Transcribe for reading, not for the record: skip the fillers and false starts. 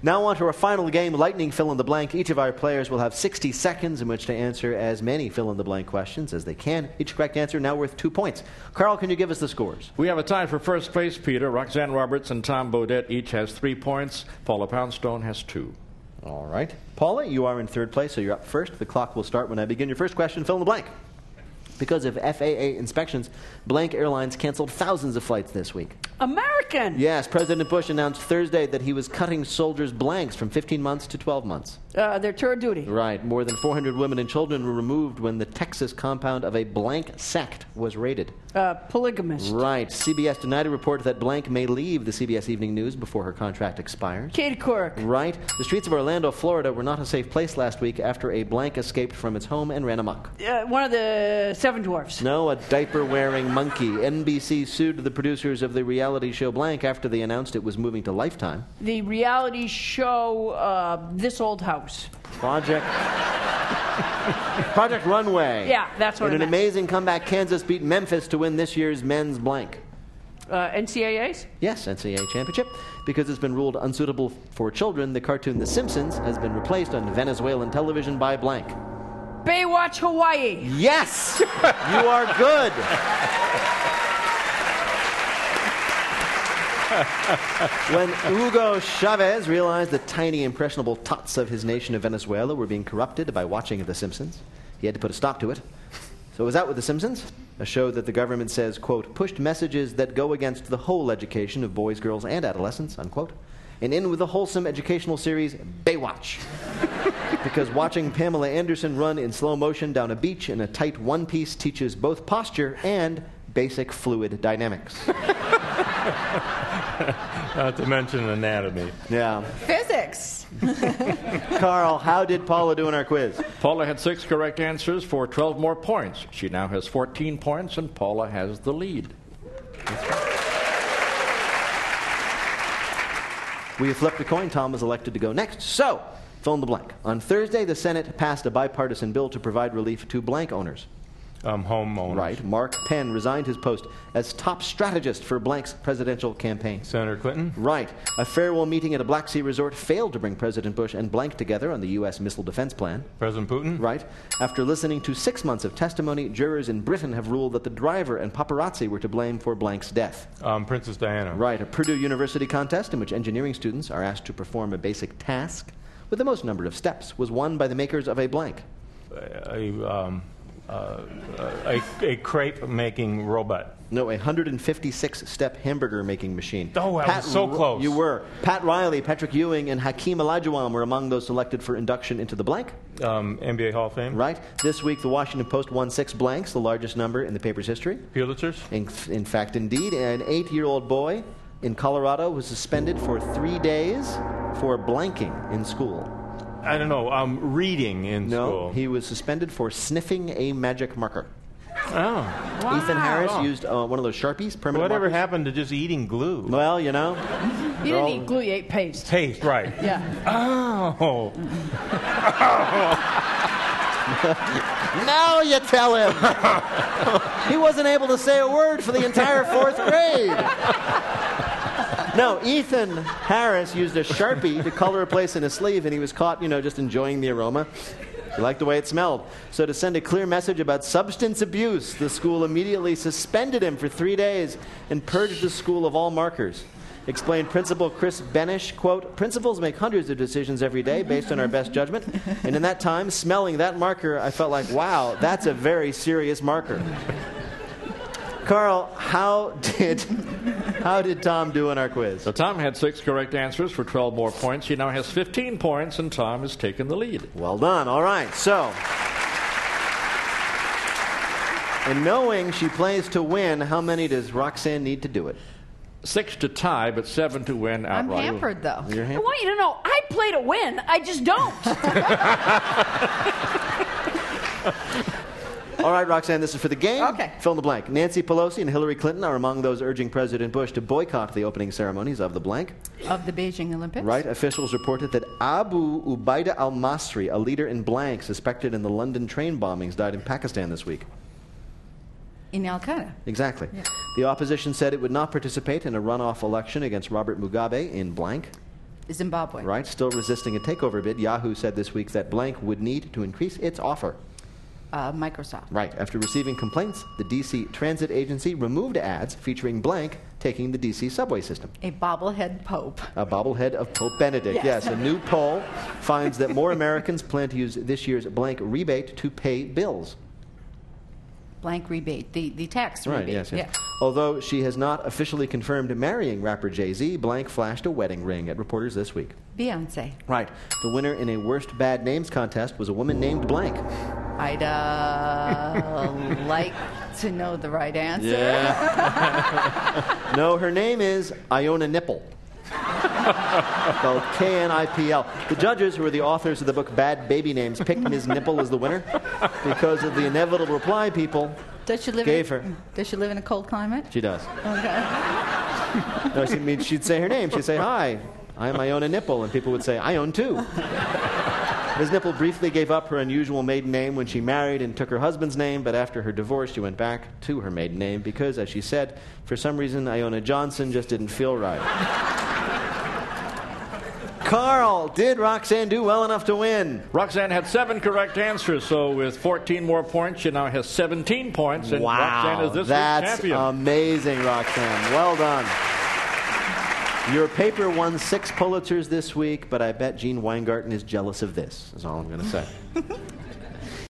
Now on to our final game, Lightning Fill in the Blank. Each of our players will have 60 seconds in which to answer as many fill-in-the-blank questions as they can. Each correct answer now worth 2 points. Carl, can you give us the scores? We have a tie for first place, Peter. Roxanne Roberts and Tom Bodette each has 3 points. Paula Poundstone has 2. All right. Paula, you are in third place, so you're up first. The clock will start when I begin your first question. Fill in the blank. Because of FAA inspections, Blank Airlines canceled thousands of flights this week. American! Yes, President Bush announced Thursday that he was cutting soldiers' blanks from 15 months to 12 months. Their tour of duty. Right. More than 400 women and children were removed when the Texas compound of a blank sect was raided. Polygamist. Right. CBS denied a report that Blank may leave the CBS Evening News before her contract expires. Katie Couric. Right. The streets of Orlando, Florida were not a safe place last week after a blank escaped from its home and ran amok. One of the Seven Dwarfs. No, a diaper-wearing monkey. NBC sued the producers of the reality show Blank after they announced it was moving to Lifetime. The reality show This Old House. Project Runway. Yeah, that's what In I an meant. amazing comeback, Kansas beat Memphis to win this year's men's blank. NCAAs? Yes, NCAA championship. Because it's been ruled unsuitable for children, the cartoon The Simpsons has been replaced on Venezuelan television by blank. Baywatch Hawaii. Yes! You are good. When Hugo Chavez realized the tiny, impressionable tots of his nation of Venezuela were being corrupted by watching The Simpsons, he had to put a stop to it. So was that with The Simpsons? A show that the government says, quote, pushed messages that go against the whole education of boys, girls, and adolescents, unquote. And in with the wholesome educational series, Baywatch. Because watching Pamela Anderson run in slow motion down a beach in a tight one-piece teaches both posture and basic fluid dynamics. Not to mention anatomy. Yeah. Physics. Carl, how did Paula do in our quiz? Paula had 6 correct answers for 12 more points. She now has 14 points, and Paula has the lead. We have flipped a coin. Tom was elected to go next. So, fill in the blank. On Thursday, the Senate passed a bipartisan bill to provide relief to blank owners. Homeowners. Right. Mark Penn resigned his post as top strategist for blank's presidential campaign. Senator Clinton. Right. A farewell meeting at a Black Sea resort failed to bring President Bush and blank together on the U.S. missile defense plan. President Putin. Right. After listening to 6 months of testimony, jurors in Britain have ruled that the driver and paparazzi were to blame for blank's death. Princess Diana. Right. A Purdue University contest in which engineering students are asked to perform a basic task with the most number of steps was won by the makers of a blank. A crepe-making robot. No, a 156-step hamburger-making machine. Oh, I was so close. You were. Pat Riley, Patrick Ewing, and Hakeem Olajuwon were among those selected for induction into the blank. NBA Hall of Fame. Right. This week, the Washington Post won 6 blanks, the largest number in the paper's history. Pulitzers. In fact, indeed, an 8-year-old boy in Colorado was suspended for 3 days for blanking in school. I don't know. Reading in school. No, he was suspended for sniffing a magic marker. Oh. Wow. Ethan Harris used one of those Sharpies, permanent Whatever markers. happened to just eating glue? Well, you know. You didn't eat glue, you ate paste. Paste, right. Yeah. Oh. Now you tell him. He wasn't able to say a word for the entire 4th grade. No, Ethan Harris used a Sharpie to color a place in his sleeve, and he was caught, just enjoying the aroma. He liked the way it smelled. So to send a clear message about substance abuse, the school immediately suspended him for 3 days and purged the school of all markers. Explained Principal Chris Benish, quote, principals make hundreds of decisions every day based on our best judgment, and in that time, smelling that marker, I felt like, wow, that's a very serious marker. Carl, how did Tom do in our quiz? So Tom had 6 correct answers for 12 more points. He now has 15 points, and Tom has taken the lead. Well done. All right. So, and knowing she plays to win, how many does Roxanne need to do it? 6 to tie, but 7 to win I'm outright. hampered, though. You're I hampered? want you to know, I play to win. I just don't. All right, Roxanne, this is for the game. Okay. Fill in the blank. Nancy Pelosi and Hillary Clinton are among those urging President Bush to boycott the opening ceremonies of the blank. Of the Beijing Olympics. Right. Officials reported that Abu Ubaidah al-Masri, a leader in blank suspected in the London train bombings, died in Pakistan this week. In Al-Qaeda. Exactly. Yeah. The opposition said it would not participate in a runoff election against Robert Mugabe in blank. Zimbabwe. Right, still resisting a takeover bid. Yahoo said this week that blank would need to increase its offer. Microsoft. Right, after receiving complaints, the D.C. Transit Agency removed ads featuring blank taking the D.C. subway system. A bobblehead pope. A bobblehead of Pope Benedict, yes. A new poll finds that more Americans plan to use this year's blank rebate to pay bills. Blank rebate. The tax Right, rebate. yes, yes. Yeah. Although she has not officially confirmed marrying rapper Jay-Z, blank flashed a wedding ring at reporters this week. Beyonce. Right. The winner in a worst bad names contest was a woman named blank. I'd like to know the right answer. Yeah. No, her name is Iona Nipple. Spelled K-N-I-P-L. The judges, who are the authors of the book Bad Baby Names, picked Ms. Nipple as the winner because of the inevitable reply people Does she live gave her. Does she live in a cold climate? She does. Okay. No, she'd say her name. She'd say, "Hi, I'm Iona Nipple," and people would say, "I own too." Ms. Nipple briefly gave up her unusual maiden name when she married and took her husband's name, but after her divorce, she went back to her maiden name because, as she said, for some reason, Iona Johnson just didn't feel right. Carl, did Roxanne do well enough to win? Roxanne had 7 correct answers, so with 14 more points, she now has 17 points, and Roxanne is this week's champion. Amazing, Roxanne. Well done. Your paper won 6 Pulitzers this week, but I bet Gene Weingarten is jealous of this, is all I'm going to say.